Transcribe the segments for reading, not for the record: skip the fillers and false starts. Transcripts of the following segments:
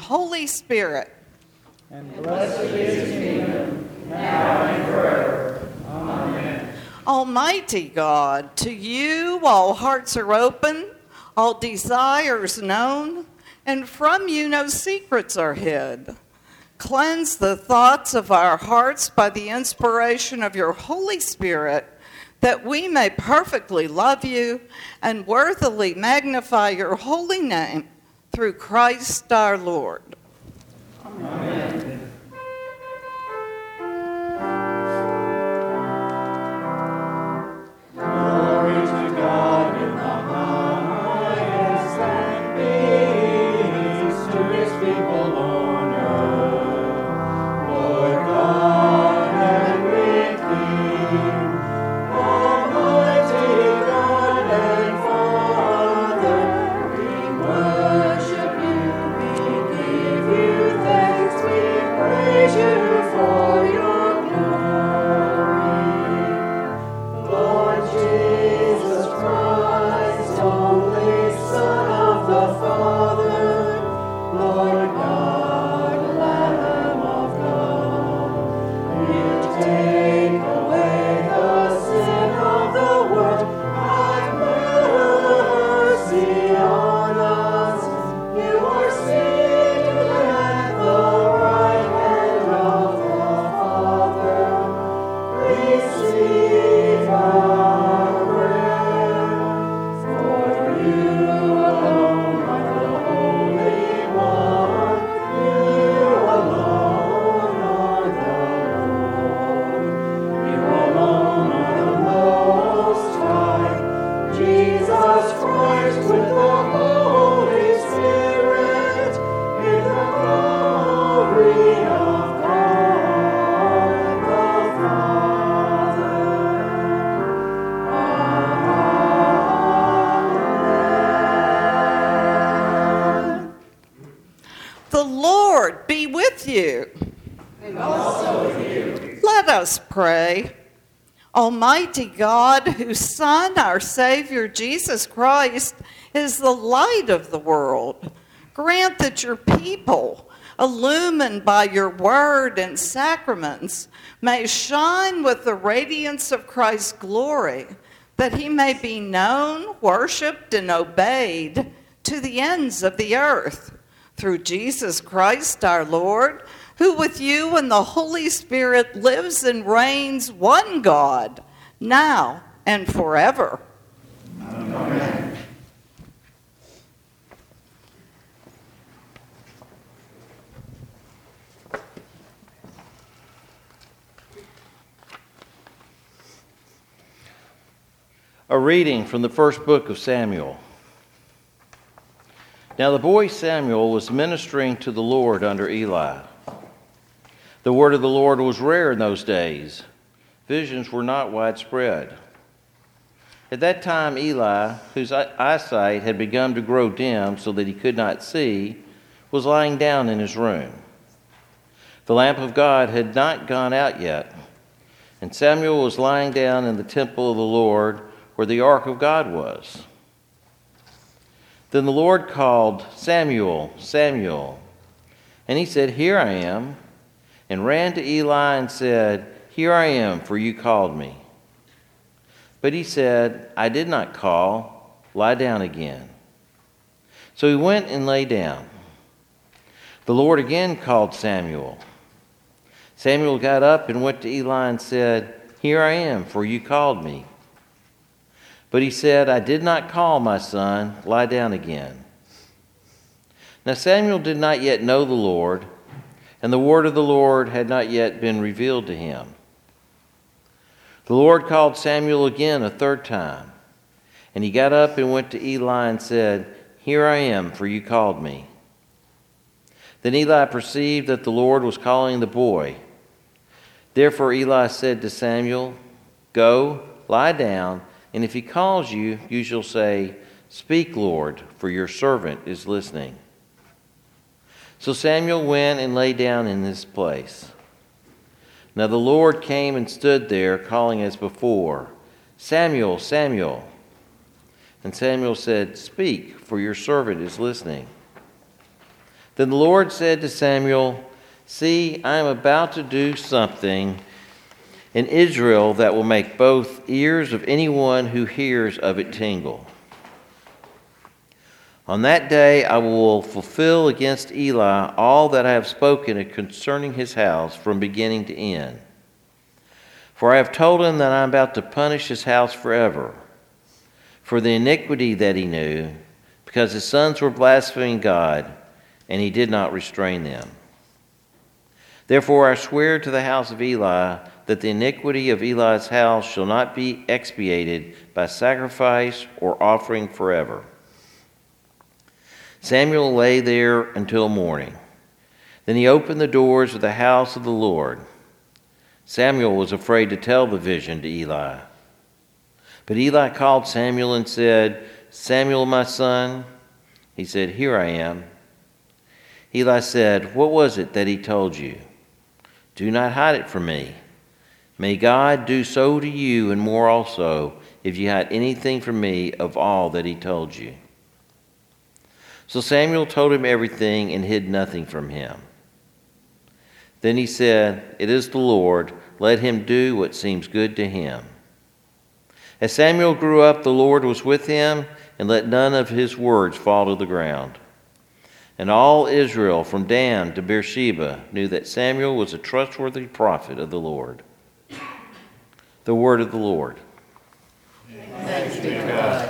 Holy Spirit. And blessed is his kingdom, now and forever. Amen. Almighty God, to you all hearts are open, all desires known, and from you no secrets are hid. Cleanse the thoughts of our hearts by the inspiration of your Holy Spirit, that we may perfectly love you and worthily magnify your holy name through Christ our Lord. Amen. Let us pray. Almighty God, whose Son, our Savior, Jesus Christ, is the light of the world, grant that your people, illumined by your word and sacraments, may shine with the radiance of Christ's glory, that he may be known, worshiped, and obeyed to the ends of the earth. Through Jesus Christ our Lord, who with you and the Holy Spirit lives and reigns one God, now and forever. Amen. A reading from the first book of Samuel. Now the boy Samuel was ministering to the Lord under Eli. The word of the Lord was rare in those days. Visions were not widespread. At that time Eli, whose eyesight had begun to grow dim so that he could not see, was lying down in his room. The lamp of God had not gone out yet, and Samuel was lying down in the temple of the Lord where the ark of God was. Then the Lord called, "Samuel, Samuel." And he said, "Here I am," and ran to Eli and said, "Here I am, for you called me." But he said, "I did not call. Lie down again." So he went and lay down. The Lord again called Samuel. Samuel got up and went to Eli and said, "Here I am, for you called me." But he said, "I did not call, my son. Lie down again." Now Samuel did not yet know the Lord, and the word of the Lord had not yet been revealed to him. The Lord called Samuel again a third time, and he got up and went to Eli and said, "Here I am, for you called me." Then Eli perceived that the Lord was calling the boy. Therefore Eli said to Samuel, "Go, lie down, and if he calls you, you shall say, 'Speak, Lord, for your servant is listening.'" So Samuel went and lay down in his place. Now the Lord came and stood there, calling as before, "Samuel, Samuel." And Samuel said, "Speak, for your servant is listening." Then the Lord said to Samuel, "See, I am about to do something in Israel that will make both ears of anyone who hears of it tingle. On that day I will fulfill against Eli all that I have spoken concerning his house from beginning to end. For I have told him that I am about to punish his house forever for the iniquity that he knew, because his sons were blaspheming God, and he did not restrain them. Therefore I swear to the house of Eli that the iniquity of Eli's house shall not be expiated by sacrifice or offering forever." Samuel lay there until morning. Then he opened the doors of the house of the Lord. Samuel was afraid to tell the vision to Eli. But Eli called Samuel and said, "Samuel, my son." He said, "Here I am." Eli said, "What was it that he told you? Do not hide it from me. May God do so to you and more also, if you hide anything from me of all that he told you." So Samuel told him everything and hid nothing from him. Then he said, "It is the Lord. Let him do what seems good to him." As Samuel grew up, the Lord was with him, and let none of his words fall to the ground. And all Israel, from Dan to Beersheba, knew that Samuel was a trustworthy prophet of the Lord. The word of the Lord. Thanks be to God.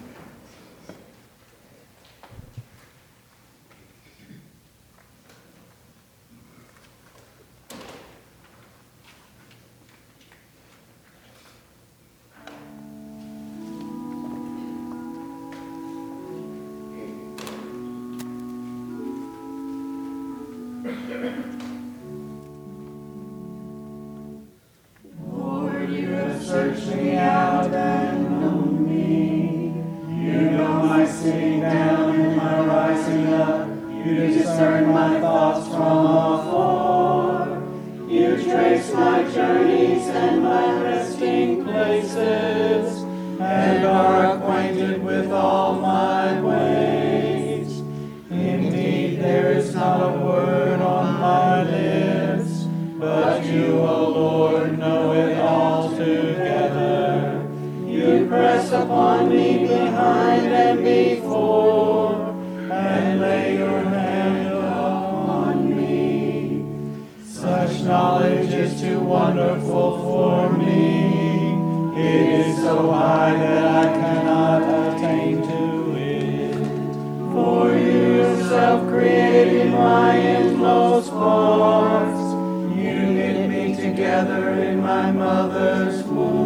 Lord, you have searched me out and known me. You know my sitting down and my rising up. You discern my thoughts from afar. You trace my journeys and my resting places, and are acquainted with all my ways. Indeed, there is not a word on my lips, but you, O Lord, know it all together. You press upon me behind and before, and lay your hand upon me. Such knowledge is too wonderful for me. It is so high that I cannot attain to it. For you yourself created my inmost parts. You knit me together in my mother's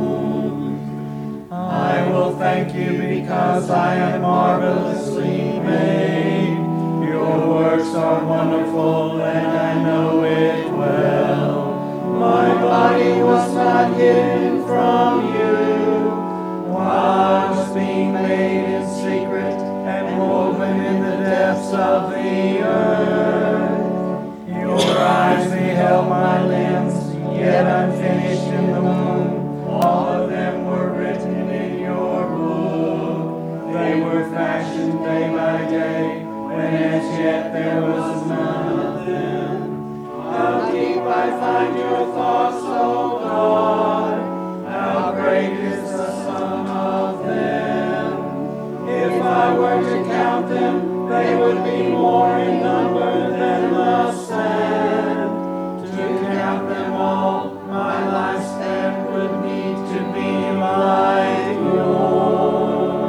womb. I will thank you because I am marvelously made. Your works are wonderful and I know it well. My body was not hidden from you while I was being made in secret and woven in the depths of the earth. Your eyes beheld my limbs, yet unfinished in the womb. All of them were written in your book. They were fashioned day by day, when as yet there was none of them. How deep I find your thoughts, O God. How great is the sum of them. If I were to count them, they would be more in number than the sand. To count them all, my lifespan would need to be like yours.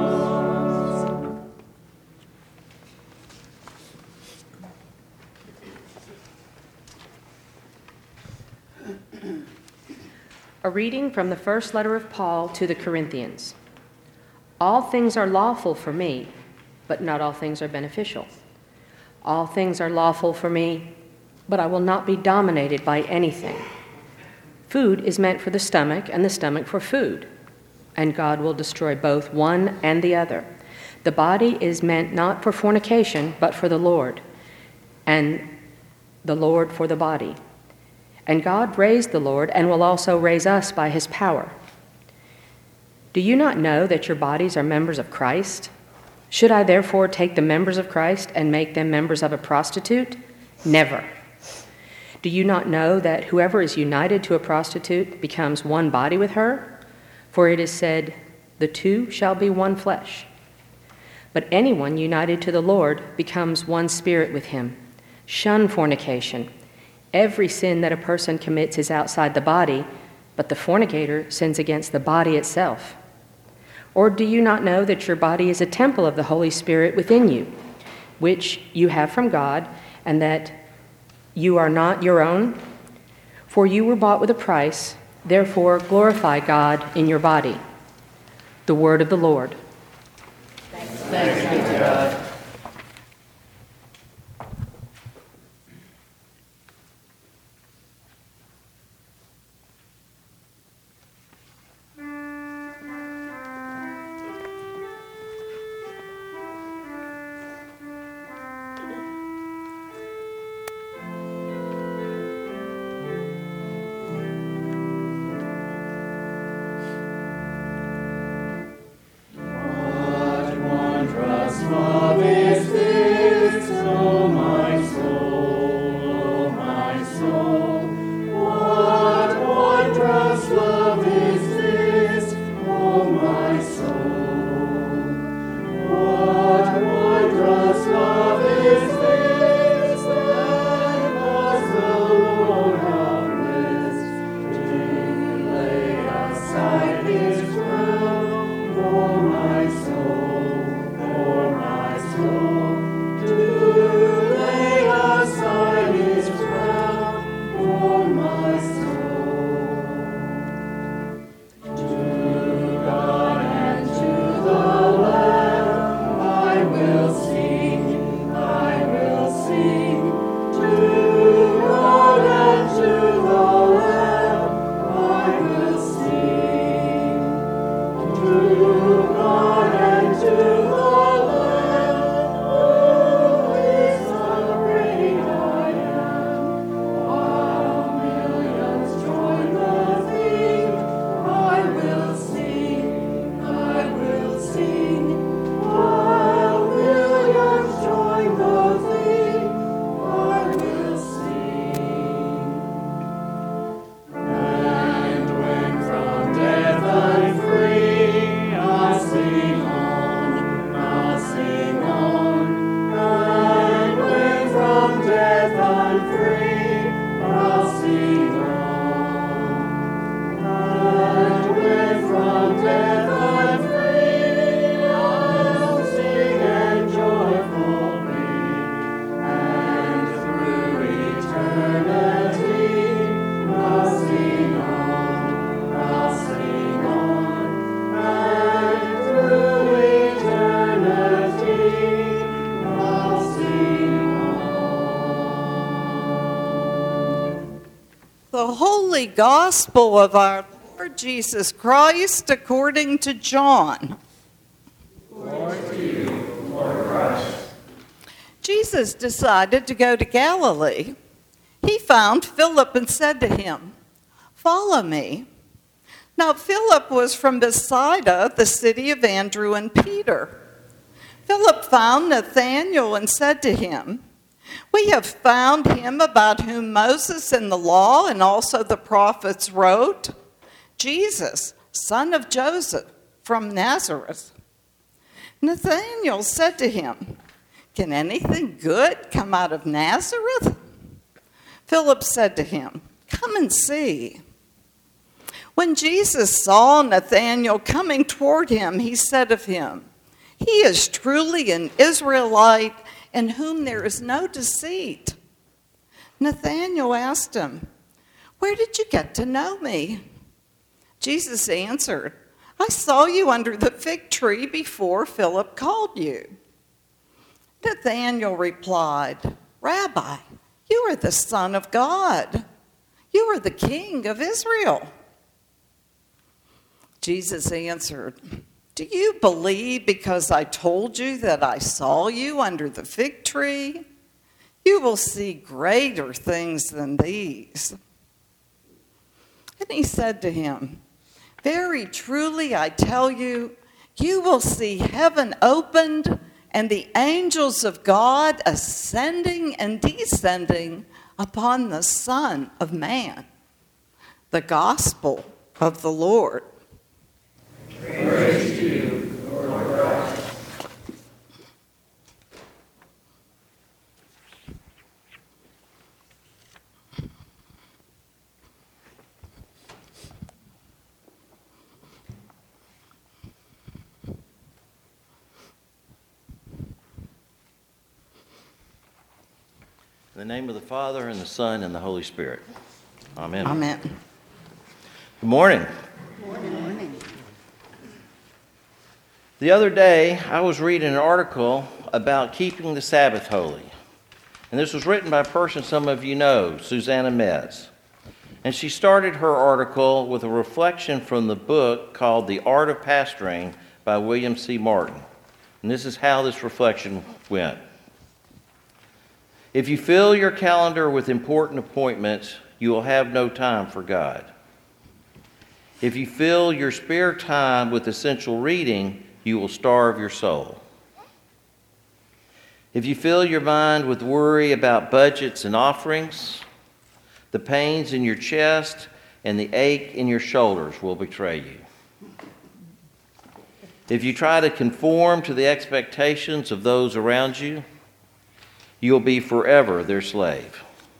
A reading from the first letter of Paul to the Corinthians. All things are lawful for me, but not all things are beneficial. All things are lawful for me, but I will not be dominated by anything. Food is meant for the stomach, and the stomach for food, and God will destroy both one and the other. The body is meant not for fornication, but for the Lord, and the Lord for the body. And God raised the Lord and will also raise us by his power. Do you not know that your bodies are members of Christ? Should I therefore take the members of Christ and make them members of a prostitute? Never. Do you not know that whoever is united to a prostitute becomes one body with her? For it is said, the two shall be one flesh. But anyone united to the Lord becomes one spirit with him. Shun fornication. Every sin that a person commits is outside the body, but the fornicator sins against the body itself. Or do you not know that your body is a temple of the Holy Spirit within you, which you have from God, and that you are not your own? For you were bought with a price, therefore glorify God in your body. The word of the Lord. Thanks be to God. The Holy Gospel of our Lord Jesus Christ according to John. Glory to you, Lord Christ. Jesus decided to go to Galilee. He found Philip and said to him, "Follow me." Now Philip was from Bethsaida, the city of Andrew and Peter. Philip found Nathanael and said to him, "We have found him about whom Moses in the law and also the prophets wrote, Jesus, son of Joseph, from Nazareth." Nathanael said to him, "Can anything good come out of Nazareth?" Philip said to him, "Come and see." When Jesus saw Nathanael coming toward him, he said of him, "He is truly an Israelite in whom there is no deceit." Nathanael asked him, "Where did you get to know me?" Jesus answered, "I saw you under the fig tree before Philip called you." Nathanael replied, "Rabbi, you are the Son of God. You are the King of Israel." Jesus answered, "Do you believe because I told you that I saw you under the fig tree? You will see greater things than these." And he said to him, "Very truly I tell you, you will see heaven opened and the angels of God ascending and descending upon the Son of Man. The gospel of the Lord. Praise to you, Lord Christ. In the name of the Father, and the Son, and the Holy Spirit. Amen. Amen. Good morning. Good morning. The other day, I was reading an article about keeping the Sabbath holy. And this was written by a person some of you know, Susanna Metz. And she started her article with a reflection from the book called The Art of Pastoring by William C. Martin. And this is how this reflection went. If you fill your calendar with important appointments, you will have no time for God. If you fill your spare time with essential reading, you will starve your soul. If you fill your mind with worry about budgets and offerings, the pains in your chest and the ache in your shoulders will betray you. If you try to conform to the expectations of those around you, you'll be forever their slave.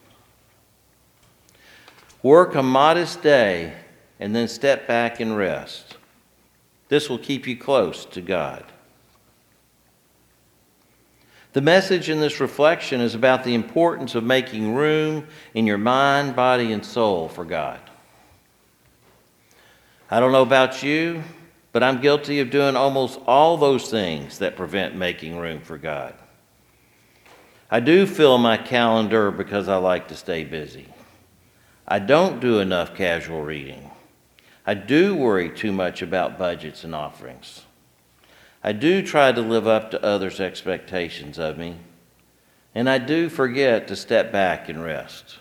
Work a modest day and then step back and rest. This will keep you close to God. The message in this reflection is about the importance of making room in your mind, body, and soul for God. I don't know about you, but I'm guilty of doing almost all those things that prevent making room for God. I do fill my calendar because I like to stay busy. I don't do enough casual reading. I do worry too much about budgets and offerings. I do try to live up to others' expectations of me. And I do forget to step back and rest.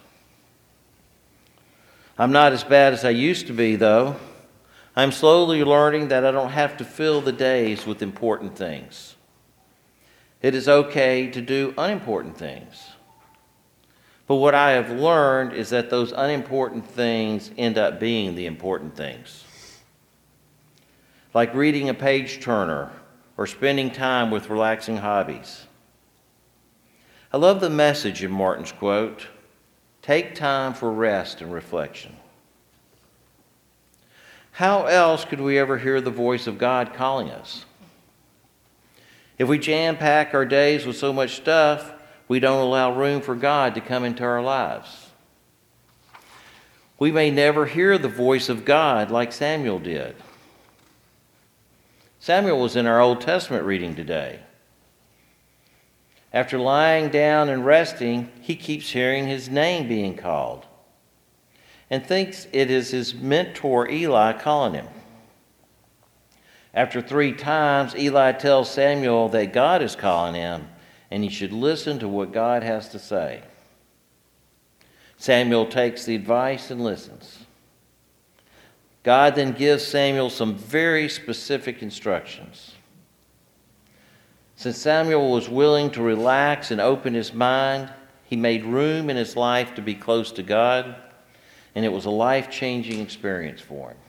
I'm not as bad as I used to be, though. I'm slowly learning that I don't have to fill the days with important things. It is okay to do unimportant things. But what I have learned is that those unimportant things end up being the important things. Like reading a page turner or spending time with relaxing hobbies. I love the message in Martin's quote, "Take time for rest and reflection." How else could we ever hear the voice of God calling us? If we jam-pack our days with so much stuff, we don't allow room for God to come into our lives. We may never hear the voice of God like Samuel did. Samuel was in our Old Testament reading today. After lying down and resting, he keeps hearing his name being called and thinks it is his mentor Eli calling him. After 3 times, Eli tells Samuel that God is calling him and he should listen to what God has to say. Samuel takes the advice and listens. God then gives Samuel some very specific instructions. Since Samuel was willing to relax and open his mind, he made room in his life to be close to God, and it was a life-changing experience for him.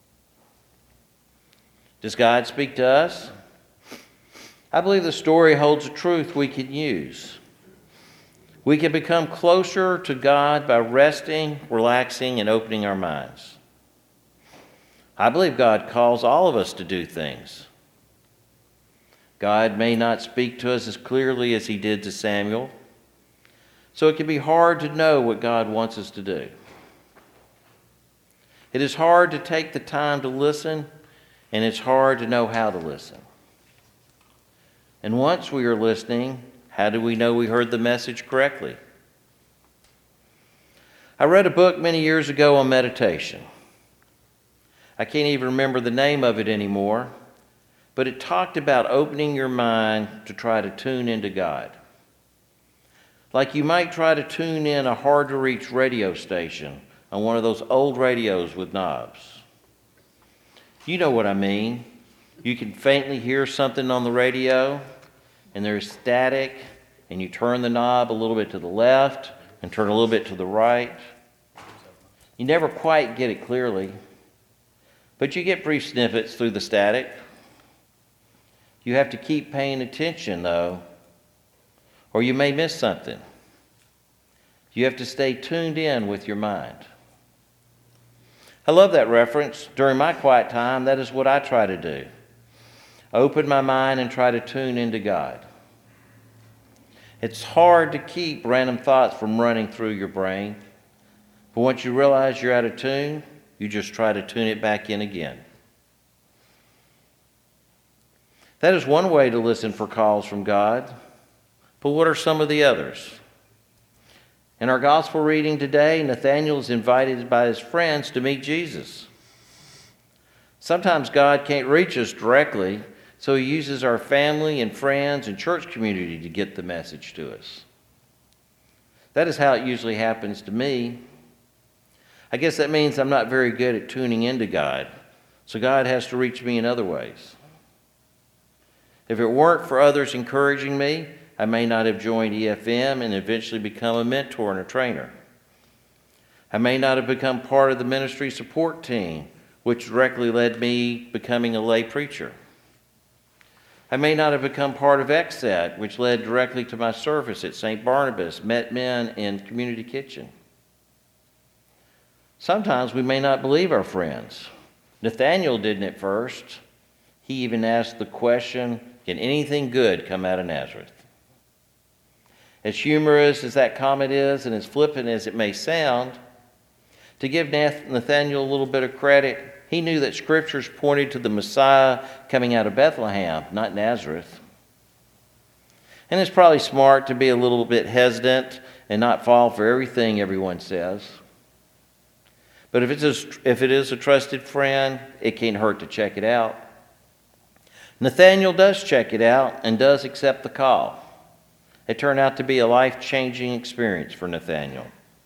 Does God speak to us? I believe the story holds a truth we can use. We can become closer to God by resting, relaxing, and opening our minds. I believe God calls all of us to do things. God may not speak to us as clearly as he did to Samuel, so it can be hard to know what God wants us to do. It is hard to take the time to listen, and it's hard to know how to listen. And once we are listening, how do we know we heard the message correctly? I read a book many years ago on meditation. I can't even remember the name of it anymore, but it talked about opening your mind to try to tune into God. Like you might try to tune in a hard-to-reach radio station on one of those old radios with knobs. You know what I mean. You can faintly hear something on the radio, and there's static, and you turn the knob a little bit to the left and turn a little bit to the right. You never quite get it clearly, but you get brief snippets through the static. You have to keep paying attention, though, or you may miss something. You have to stay tuned in with your mind. I love that reference. During my quiet time, that is what I try to do. Open my mind and try to tune into God. It's hard to keep random thoughts from running through your brain, but once you realize you're out of tune, you just try to tune it back in again. That is one way to listen for calls from God, but what are some of the others? In our gospel reading today, Nathanael is invited by his friends to meet Jesus. Sometimes God can't reach us directly, so he uses our family and friends and church community to get the message to us. That is how it usually happens to me. I guess that means I'm not very good at tuning into God, so God has to reach me in other ways. If it weren't for others encouraging me, I may not have joined EFM and eventually become a mentor and a trainer. I may not have become part of the ministry support team, which directly led me becoming a lay preacher. I may not have become part of XSET, which led directly to my service at St. Barnabas, Met Men, and Community Kitchen. Sometimes we may not believe our friends. Nathanael didn't at first. He even asked the question, can anything good come out of Nazareth? As humorous as that comment is, and as flippant as it may sound, to give Nathanael a little bit of credit, he knew that Scriptures pointed to the Messiah coming out of Bethlehem, not Nazareth. And it's probably smart to be a little bit hesitant and not fall for everything everyone says. But if it is a trusted friend, it can't hurt to check it out. Nathanael does check it out and does accept the call. It turned out to be a life-changing experience for Nathanael.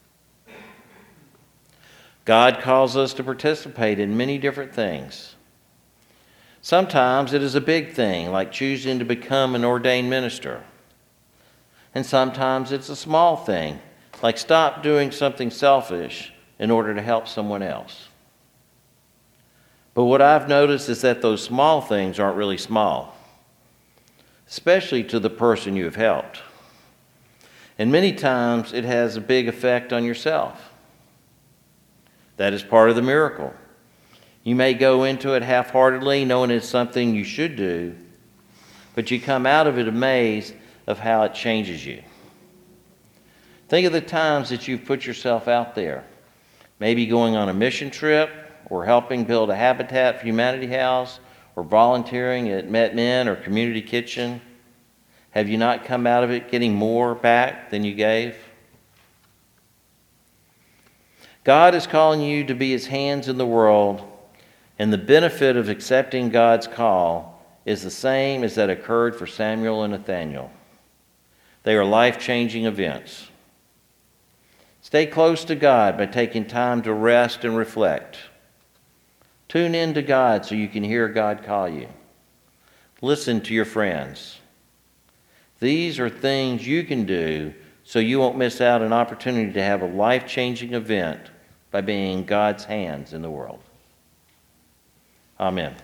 God calls us to participate in many different things. Sometimes it is a big thing, like choosing to become an ordained minister. And sometimes it's a small thing, like stop doing something selfish in order to help someone else. But what I've noticed is that those small things aren't really small, especially to the person you have helped. And many times it has a big effect on yourself. That is part of the miracle. You may go into it half-heartedly, knowing it's something you should do, but you come out of it amazed of how it changes you. Think of the times that you've put yourself out there, maybe going on a mission trip, or helping build a Habitat for Humanity house, or volunteering at Met Men or Community Kitchen. Have you not come out of it getting more back than you gave? God is calling you to be his hands in the world, and the benefit of accepting God's call is the same as that occurred for Samuel and Nathanael. They are life-changing events. Stay close to God by taking time to rest and reflect. Tune in to God so you can hear God call you. Listen to your friends. These are things you can do so you won't miss out on an opportunity to have a life-changing event by being God's hands in the world. Amen.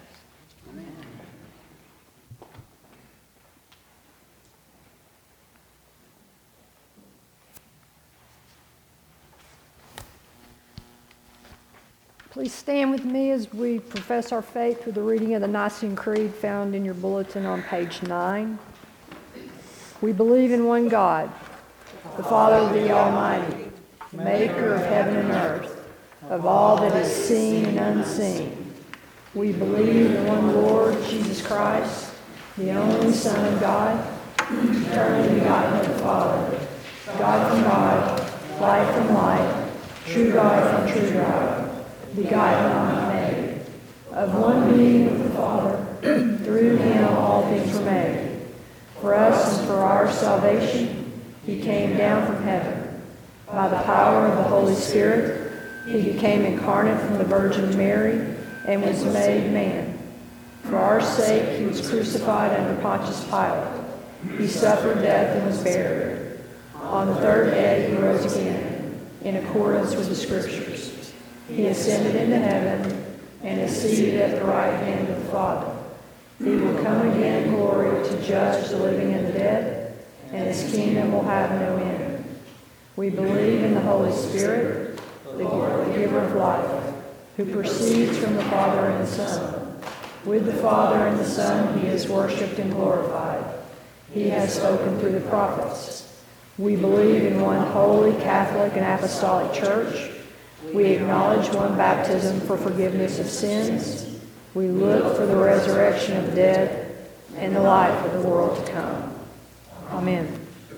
Please stand with me as we profess our faith with the reading of the Nicene Creed found in your bulletin on page 9. We believe in one God, the Father, the Almighty, maker of heaven and earth, of all that is seen and unseen. We believe in one Lord, Jesus Christ, the only Son of God, eternally begotten of the Father, God from God, light from light, true God from true God, begotten, not made, of one being with the Father, through him all things were made. For us and for our salvation, he came down from heaven. By the power of the Holy Spirit, he became incarnate from the Virgin Mary and was made man. For our sake he was crucified under Pontius Pilate. He suffered death and was buried. On the third day he rose again, in accordance with the Scriptures. He ascended into heaven and is seated at the right hand of the Father. He will come again in glory to judge the living and the dead, and his kingdom will have no end. We believe in the Holy Spirit, the giver of life, who proceeds from the Father and the Son. With the Father and the Son he is worshipped and glorified. He has spoken through the prophets. We believe in one holy, Catholic, and Apostolic Church. We acknowledge one baptism for forgiveness of sins. We look for the resurrection of the dead and the life of the world to come. Amen.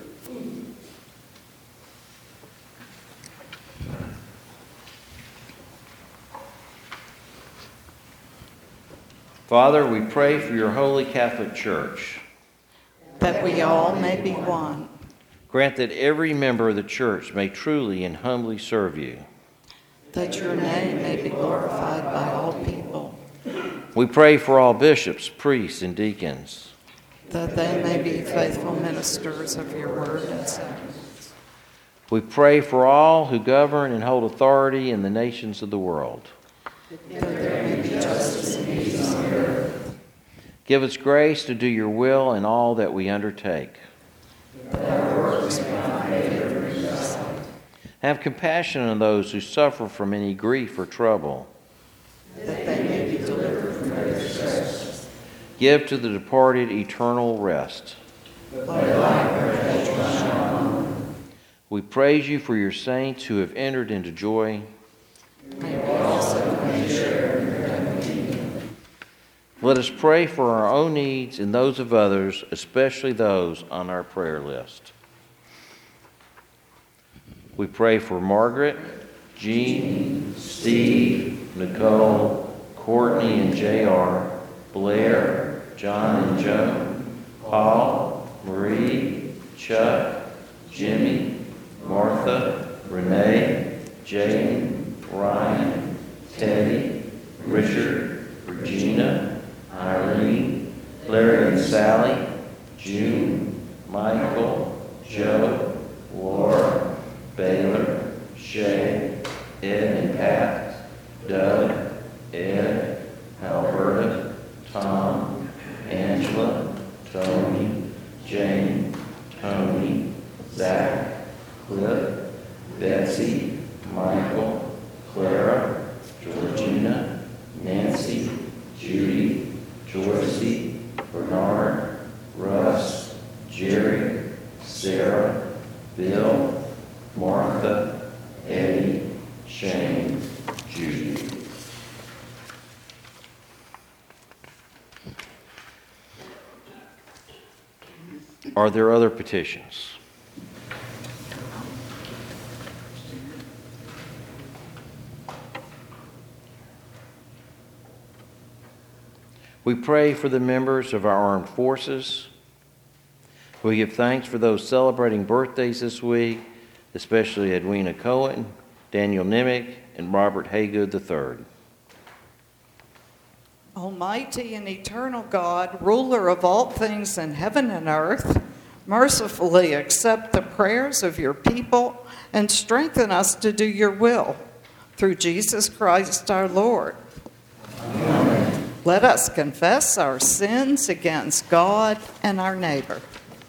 Father, we pray for your holy Catholic Church. That we all may be one. Grant that every member of the church may truly and humbly serve you. That your name may be glorified by all people. We pray for all bishops, priests, and deacons. That they may be faithful ministers of your word and sacraments. We pray for all who govern and hold authority in the nations of the world. That there may be justice and peace on earth. Give us grace to do your will in all that we undertake. That our works may find favor in your sight. Have compassion on those who suffer from any grief or trouble. That they may be delivered from their distress. Give to the departed eternal rest. Let light perpetual shine on them. We praise you for your saints who have entered into joy. May we also may share in your heavenly kingdom. Let us pray for our own needs and those of others, especially those on our prayer list. We pray for Margaret, Jean, Steve, Nicole, Courtney and JR, Blair, John and Joe, Paul, Marie, Chuck, Jimmy, Martha, Renee, Jane, Ryan, Teddy, Richard, Regina, Irene, Larry and Sally, June, Michael, Joe, Laura, Baylor, Shay, Ed and Pat, Doug, Ed, Alberta, Tom, Angela, Tony, Jane, Tony, Zach, Cliff, Betsy, Michael, Clara, Georgina, Nancy, Judy, Joycey, Bernard, Russ, Jerry, Sarah, Bill, Martha, Eddie, Shane, Judy. Are there other petitions? We pray for the members of our armed forces. We give thanks for those celebrating birthdays this week, especially Edwina Cohen, Daniel Nimick, and Robert Haygood III. Almighty and eternal God, ruler of all things in heaven and earth, mercifully accept the prayers of your people and strengthen us to do your will. Through Jesus Christ our Lord. Amen. Let us confess our sins against God and our neighbor.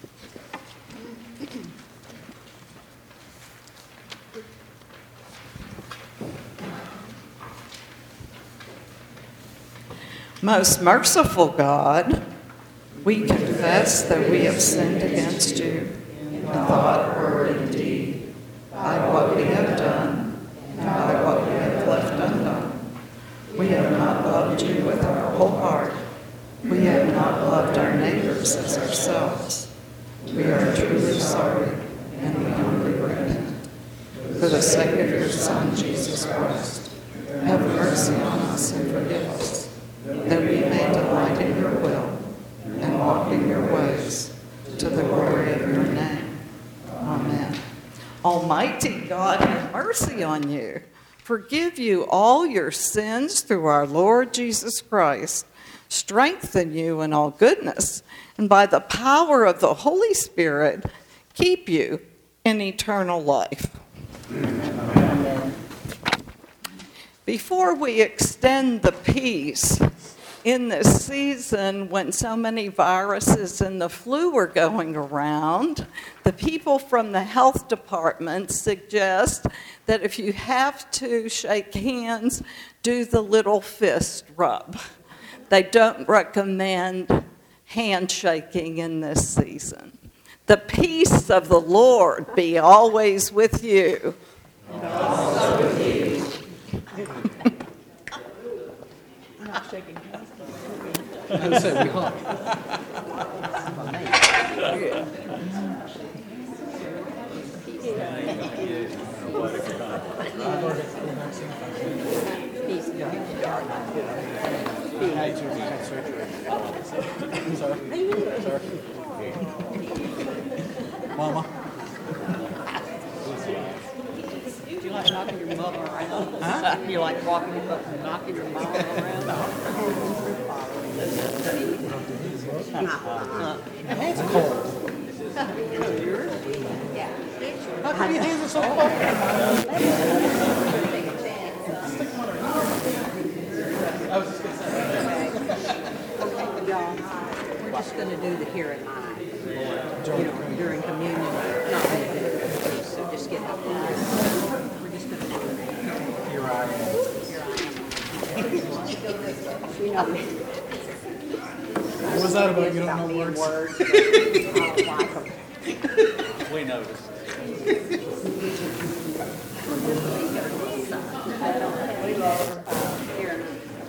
Most merciful God, we confess that we have sinned against you in thought, word, and deed, by what we have done and by what we have left undone. We have not loved you with our whole heart. We have not loved our neighbors as ourselves. We are truly sorry, and we humbly repent. For the sake of your Son, Jesus Christ, have mercy on us and forgive us, that we may delight in your will and walk in your ways, to the glory of your name. Amen. Almighty God, have mercy on you. Forgive you all your sins through our Lord Jesus Christ. strengthen you in all goodness, and by the power of the Holy Spirit, keep you in eternal life. Before we extend the peace in this season when so many viruses and the flu are going around, the people from the health department suggest that if you have to shake hands, do the little fist rub. They don't recommend handshaking in this season. The peace of the Lord be always with you. And also with you. I'm not shaking hands. I said we hug. Mama. Do you like knocking your mother around? Huh? You like walking him up and knocking your mama around? Hands are cold. How come your hands are so cold? I was just going to say. Okay, y'all, we're just going to do the here and now. During communion. Not going to do it. So just get out there. We're just going to do it. Here I am. You know, What was that about? You don't know words? I don't like them. We noticed. Here.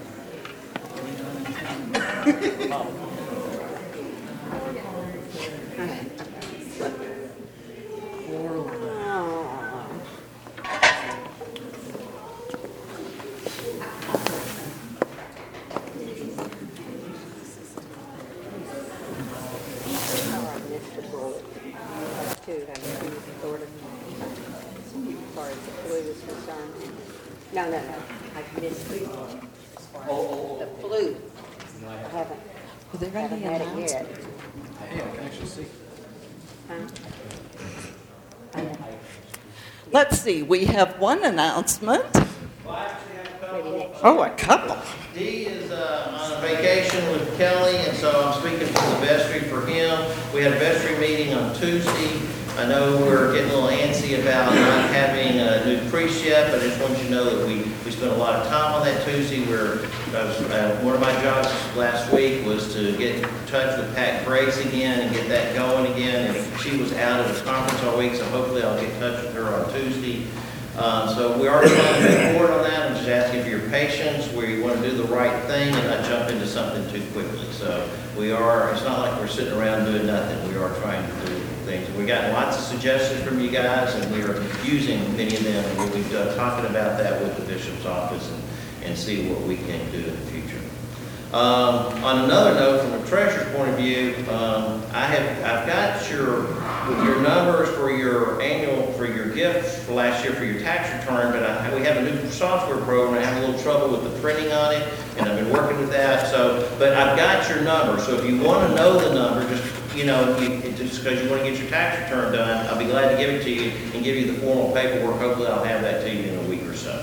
No, I missed it. The flu. I haven't had it yet. Yeah, I can actually see. Huh? Let's see, we have one announcement. Well, I actually have a couple. Oh, a couple. Dee is on a vacation with Kelly, and so I'm speaking for the vestry for him. We had a vestry meeting on Tuesday. I know we're getting a little antsy about not having a new priest yet, but I just want you to know that we spent a lot of time on that Tuesday. One of my jobs last week was to get in touch with Pat Grace again and get that going again. And she was out at a conference all week, so hopefully I'll get in touch with her on Tuesday. So we are trying to move forward on that. I'm just asking for your patience where you want to do the right thing and not jump into something too quickly. So it's not like we're sitting around doing nothing. We are trying to do things. We got lots of suggestions from you guys, and we are using many of them. And we'll be talking about that with the bishop's office and see what we can do in the future. On another note, from a treasurer's point of view, I've got your numbers for your gift for last year for your tax return, but we have a new software program. I have a little trouble with the printing on it, and I've been working with that. But I've got your number. So if you want to know the number, just because you want to get your tax return done, I'll be glad to give it to you and give you the formal paperwork. Hopefully, I'll have that to you in a week or so.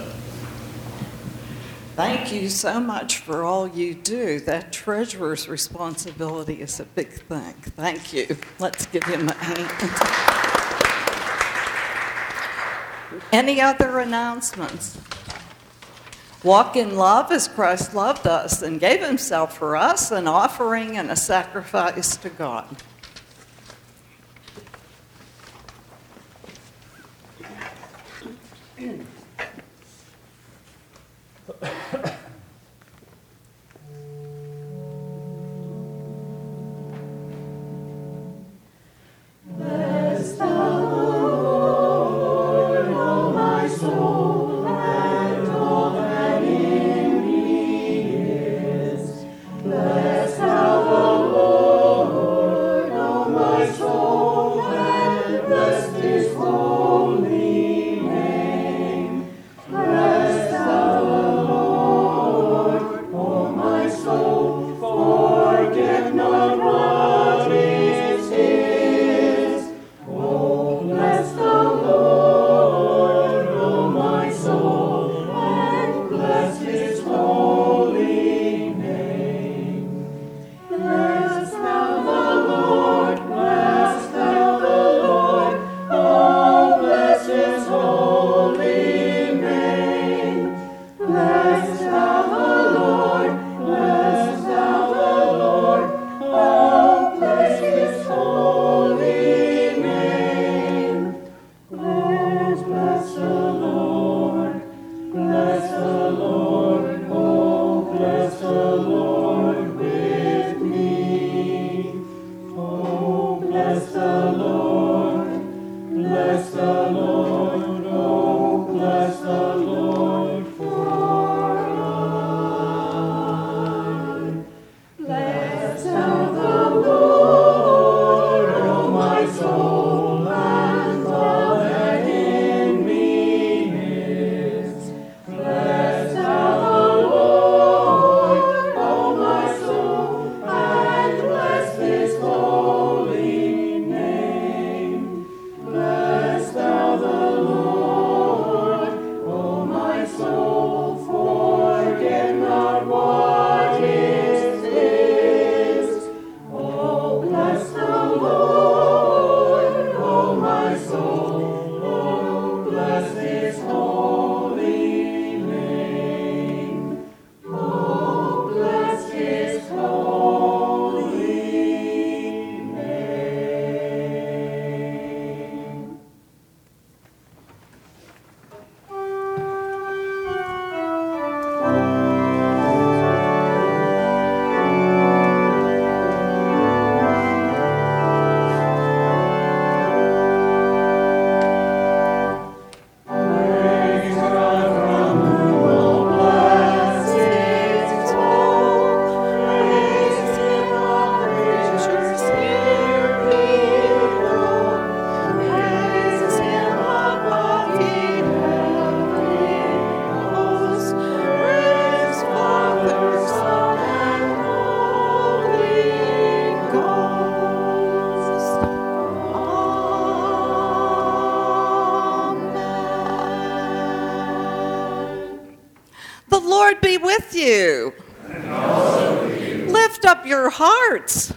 Thank you so much for all you do. That treasurer's responsibility is a big thing. Thank you. Let's give him a hand. Any other announcements? Walk in love as Christ loved us and gave himself for us, an offering and a sacrifice to God. The Lord be with you. And also with you. Lift up your hearts.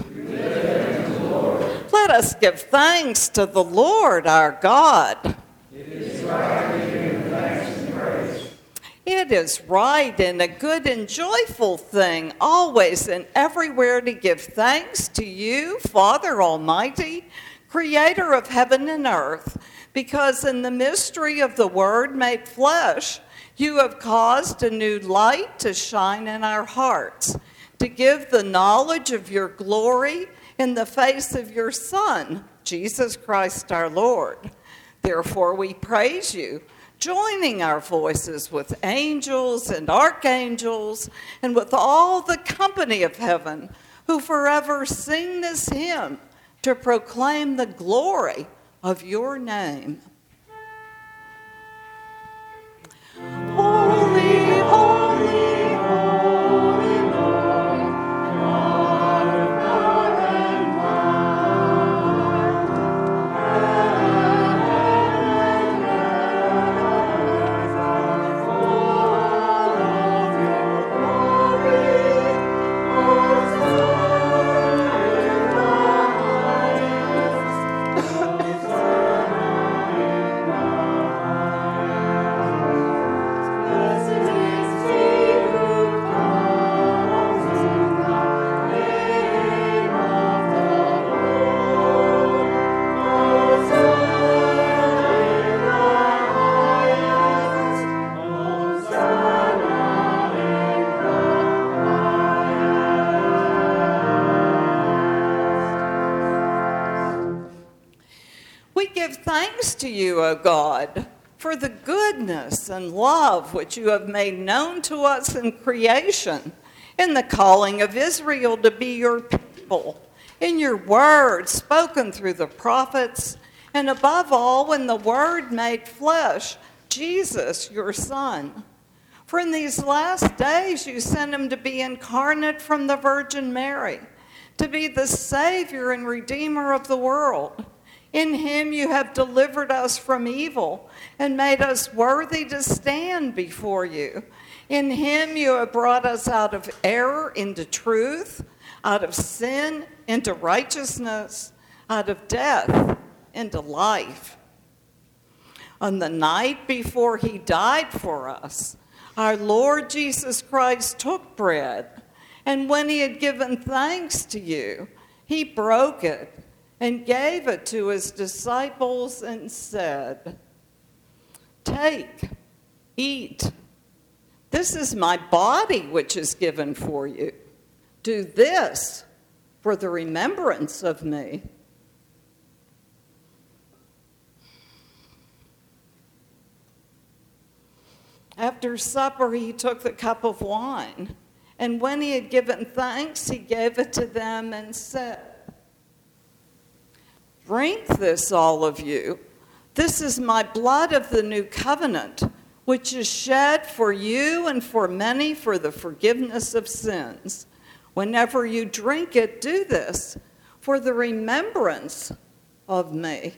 Let us give thanks to the Lord our God. It is right to give him thanks and praise. It is right and a good and joyful thing, always and everywhere, to give thanks to you, Father Almighty, Creator of heaven and earth, because in the mystery of the Word made flesh, you have caused a new light to shine in our hearts, to give the knowledge of your glory in the face of your Son, Jesus Christ our Lord. Therefore we praise you, joining our voices with angels and archangels and with all the company of heaven, who forever sing this hymn to proclaim the glory of your name. Holy, holy, holy Lord, God of power and might, heaven and earth are full of your glory. Hosanna in the highest, Hosanna in the highest. Blessed is he who comes in the name of the Lord. Hosanna in the highest. Hosanna in the highest. We give thanks to you, O God, for the goodness and love which you have made known to us in creation, in the calling of Israel to be your people, in your word spoken through the prophets, and above all, in the word made flesh, Jesus, your Son. For in these last days you sent him to be incarnate from the Virgin Mary, to be the Savior and Redeemer of the world. In him you have delivered us from evil and made us worthy to stand before you. In him you have brought us out of error into truth, out of sin into righteousness, out of death into life. On the night before he died for us, our Lord Jesus Christ took bread, and when he had given thanks to you, he broke it and gave it to his disciples and said, Take, eat. This is my body which is given for you. Do this for the remembrance of me. After supper, he took the cup of wine, and when he had given thanks, he gave it to them and said, "Drink this, all of you. This is my blood of the new covenant, which is shed for you and for many for the forgiveness of sins. Whenever you drink it, do this for the remembrance of me."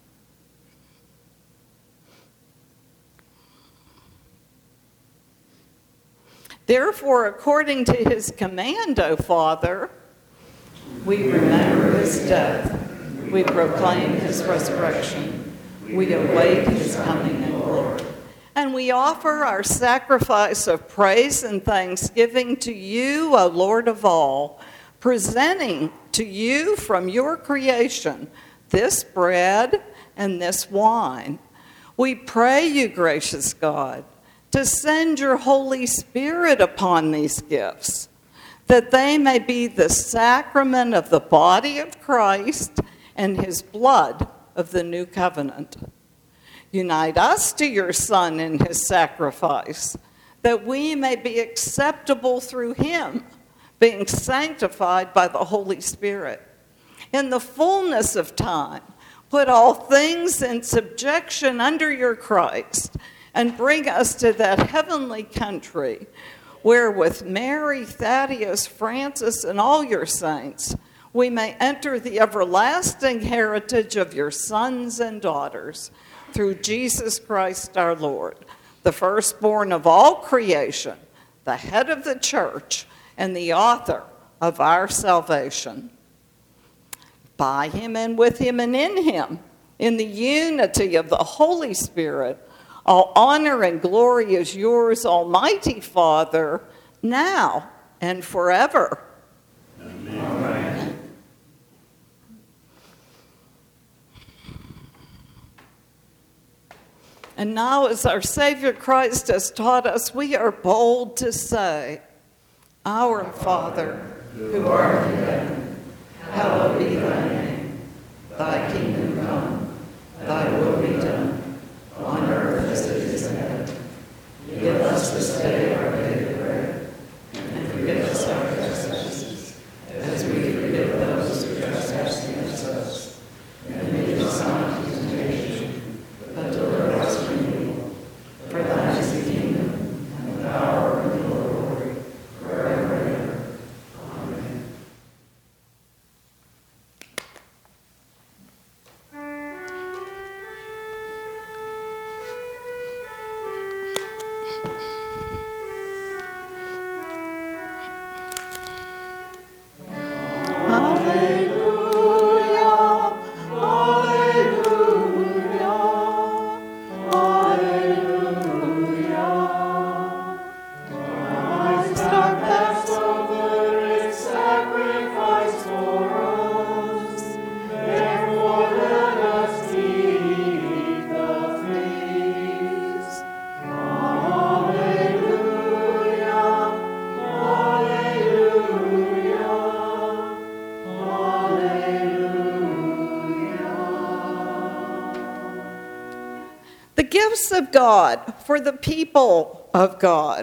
Therefore, according to his command, O Father, we remember his death. We proclaim his resurrection. We await his coming in glory. And we offer our sacrifice of praise and thanksgiving to you, O Lord of all, presenting to you from your creation this bread and this wine. We pray you, gracious God, to send your Holy Spirit upon these gifts, that they may be the sacrament of the body of Christ and his blood of the new covenant. Unite us to your Son in his sacrifice, that we may be acceptable through him, being sanctified by the Holy Spirit. In the fullness of time, put all things in subjection under your Christ, and bring us to that heavenly country where with Mary, Thaddeus, Francis, and all your saints, we may enter the everlasting heritage of your sons and daughters, through Jesus Christ our Lord, the firstborn of all creation, the head of the church, and the author of our salvation. By him and with him and in him, in the unity of the Holy Spirit, all honor and glory is yours, Almighty Father, now and forever. Amen. And now, as our Savior Christ has taught us, we are bold to say, Our Father, who art in heaven, hallowed be thy name. Thy kingdom come, thy will be done, on earth as it is in heaven. Give us this day our daily bread, and forgive us our trespasses, as we forgive those who trespass against us. And lead us not into temptation, but deliver us from evil. For thine is the kingdom, and the power, and the glory, forever and ever. Amen. The gifts of God for the people of God.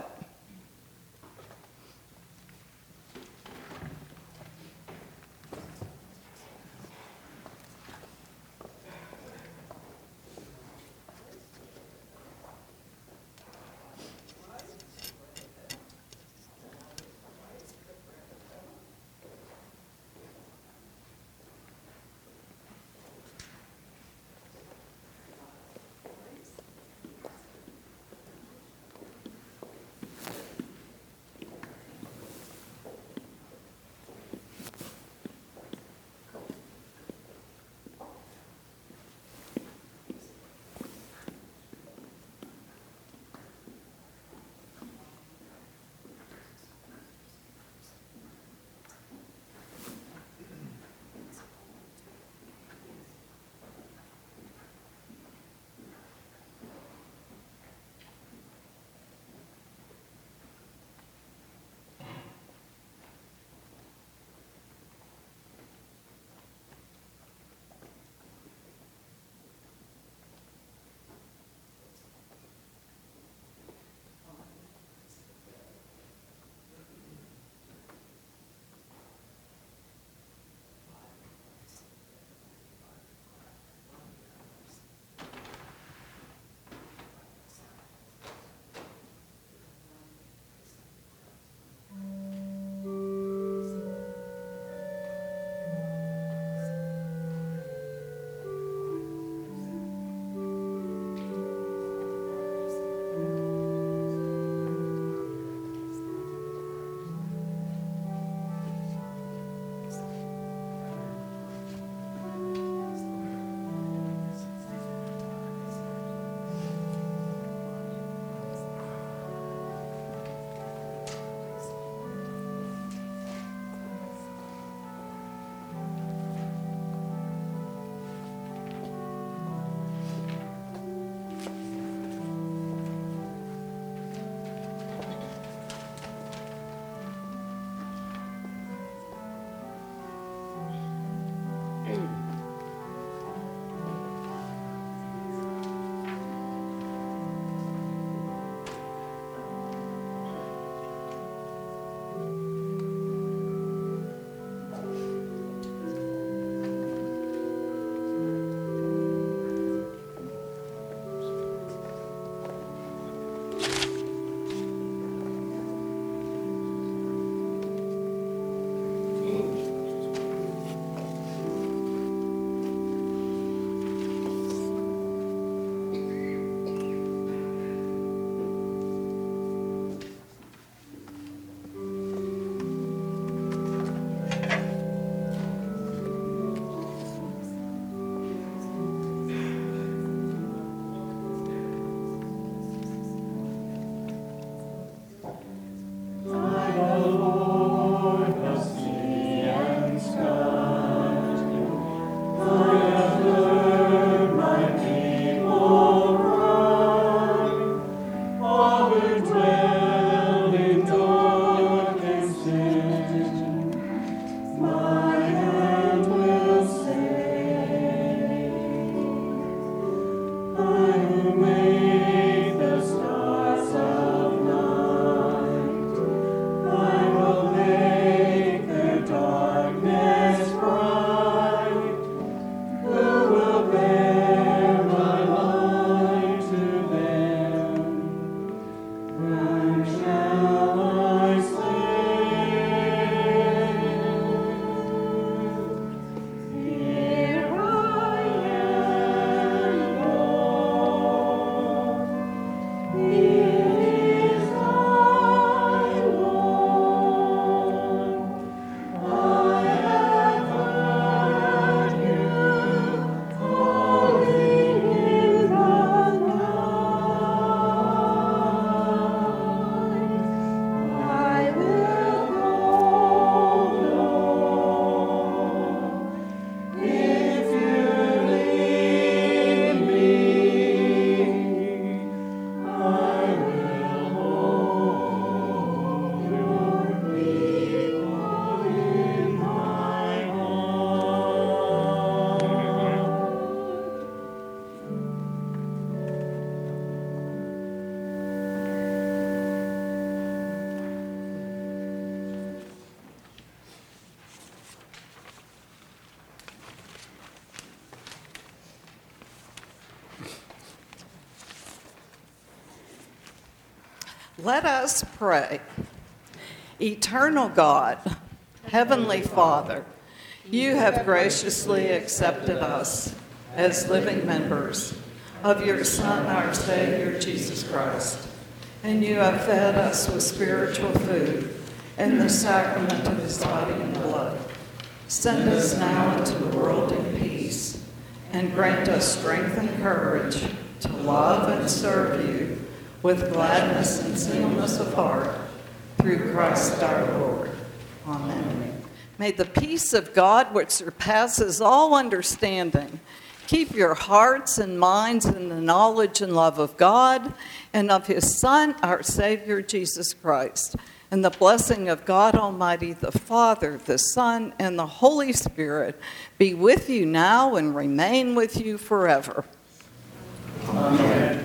Let us pray. Eternal God, Heavenly Father, you have graciously accepted us as living members of your Son, our Savior, Jesus Christ, and you have fed us with spiritual food in the sacrament of his body and blood. Send us now into the world in peace, and grant us strength and courage to love and serve you with gladness and singleness of heart, through Christ our Lord. Amen. May the peace of God, which surpasses all understanding, keep your hearts and minds in the knowledge and love of God and of his Son, our Savior, Jesus Christ. And the blessing of God Almighty, the Father, the Son, and the Holy Spirit be with you now and remain with you forever. Amen.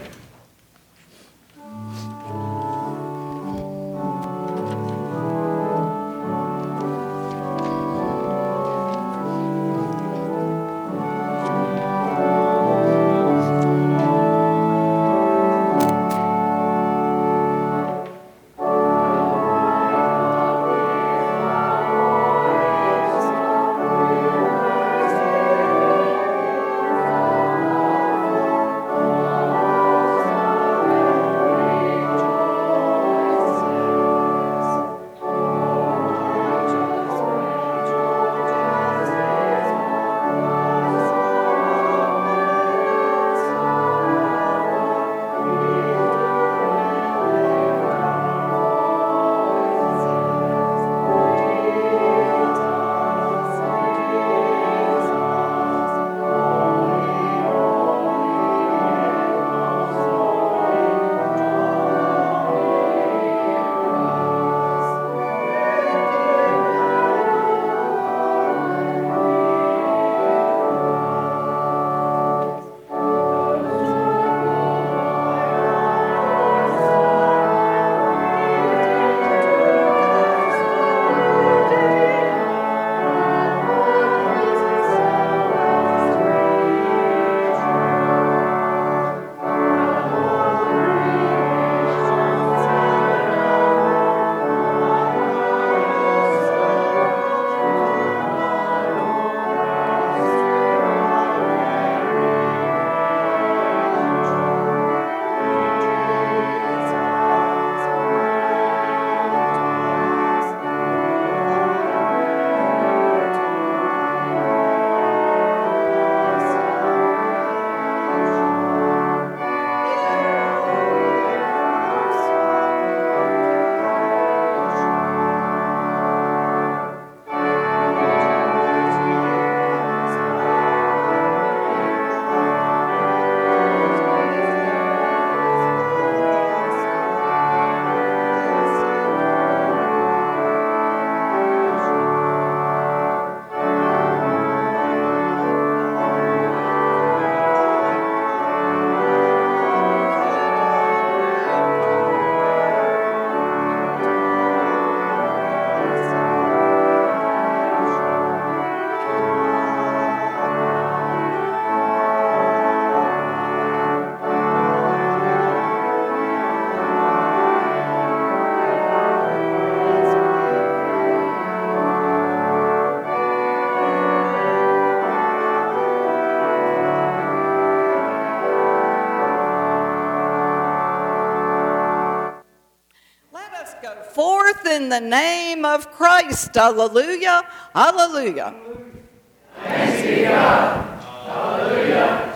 in the name of Christ. Hallelujah. Hallelujah. Thanks be to God. Hallelujah.